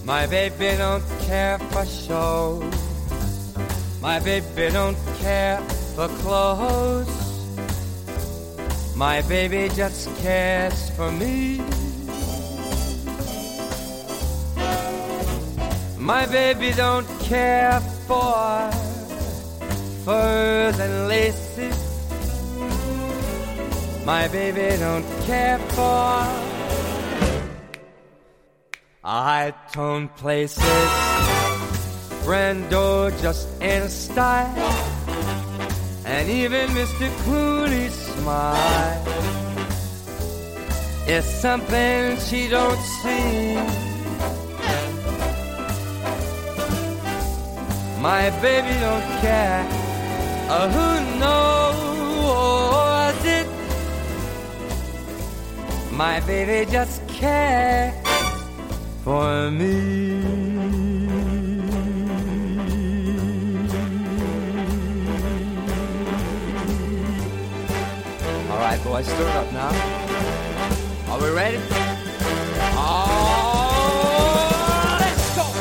My baby don't care for shows. My baby don't care for clothes. My baby just cares for me. My baby don't care for furs and laces. My baby don't care for high-tone places. Brando just ain't a style. And even Mr. Clooney's smile is something she don't see. My baby don't care who knows it. My baby just cares for me. All right, boys, stir it up now. Are we ready? Oh, let's go!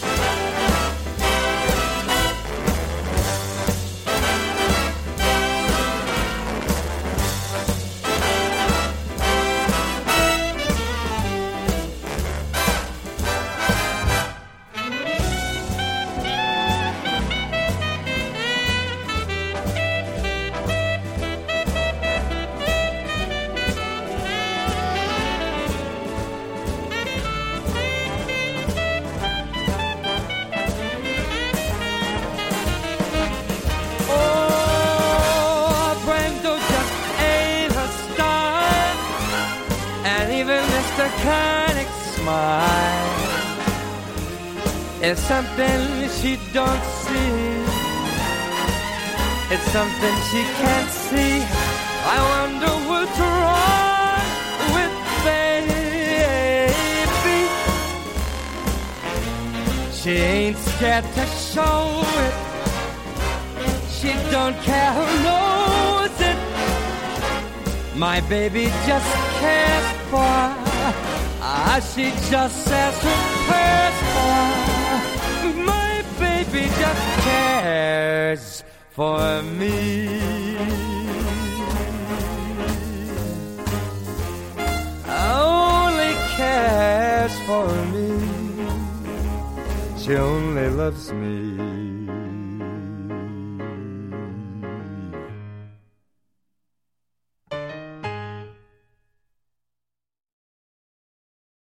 It's something she don't see. It's something she can't see. I wonder what's wrong with baby. She ain't scared to show it. She don't care who knows it. My baby just cares for. She just says who cares for. My baby just cares for me. Only cares for me. She only loves me.